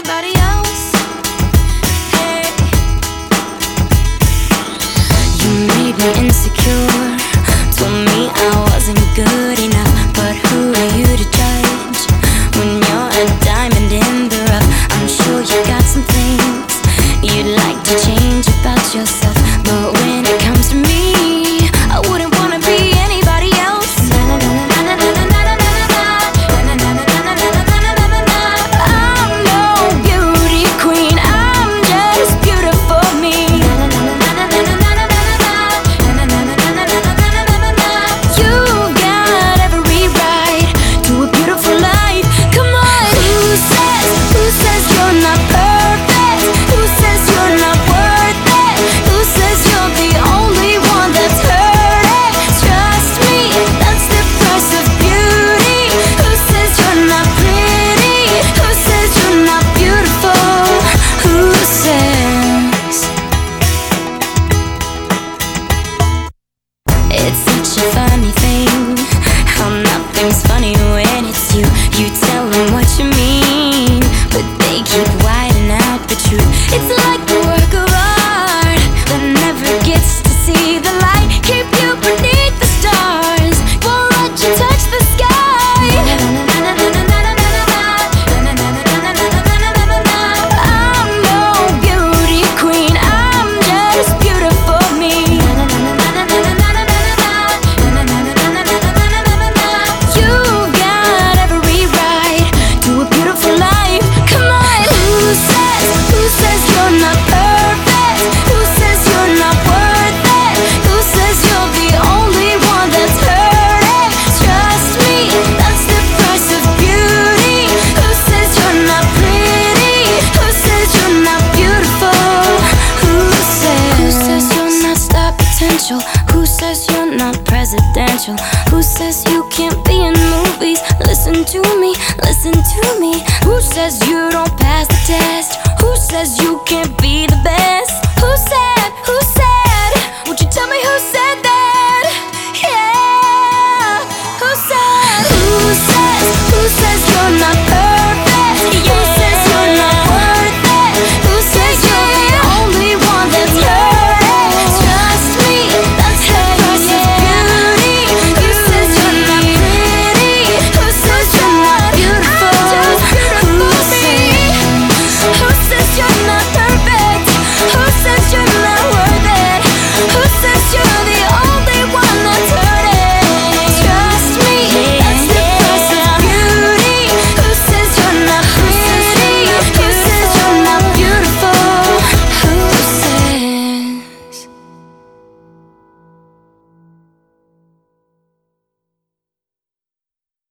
anybody else. Hey, you made me insecure, told me I wasn't good enough. But who are you to judge when you're a diamond in the rough? I'm sure you got some things you'd like to change about yourself, but when it comes to me, I wouldn't wanna be anybody else. I'm no beauty queen, I'm just beautiful me. You got every right to a beautiful life. Come on. Who says you're not perfect? Who says you're not worth it? Who says you're the only one that's hurting? Trust me, that's the price of beauty. Who says you're not pretty? Who says you're not beautiful? Who says? It's such a funny thing how nothing's funny when it's you. You tell them what you mean, but they keep whiting out the truth. It's like a work of art that never gets to see the light. Keep you beneath the stars, won't let you touch the sky. I'm no beauty queen, I'm just beautiful me. You got every right to a beautiful life. Come on. Who says you're not perfect? Who says you're not worth it? Who says you're the only one that's hurting? Trust me, that's the price of beauty. Who says you're not pretty? Who says you're not beautiful? Who says you're not star potential? Who says you're not presidential? Who says you can't be in movies? Listen to me, listen to me. Who says you don't pass the test? Who says you can't be the best? Who said? Would you tell me who said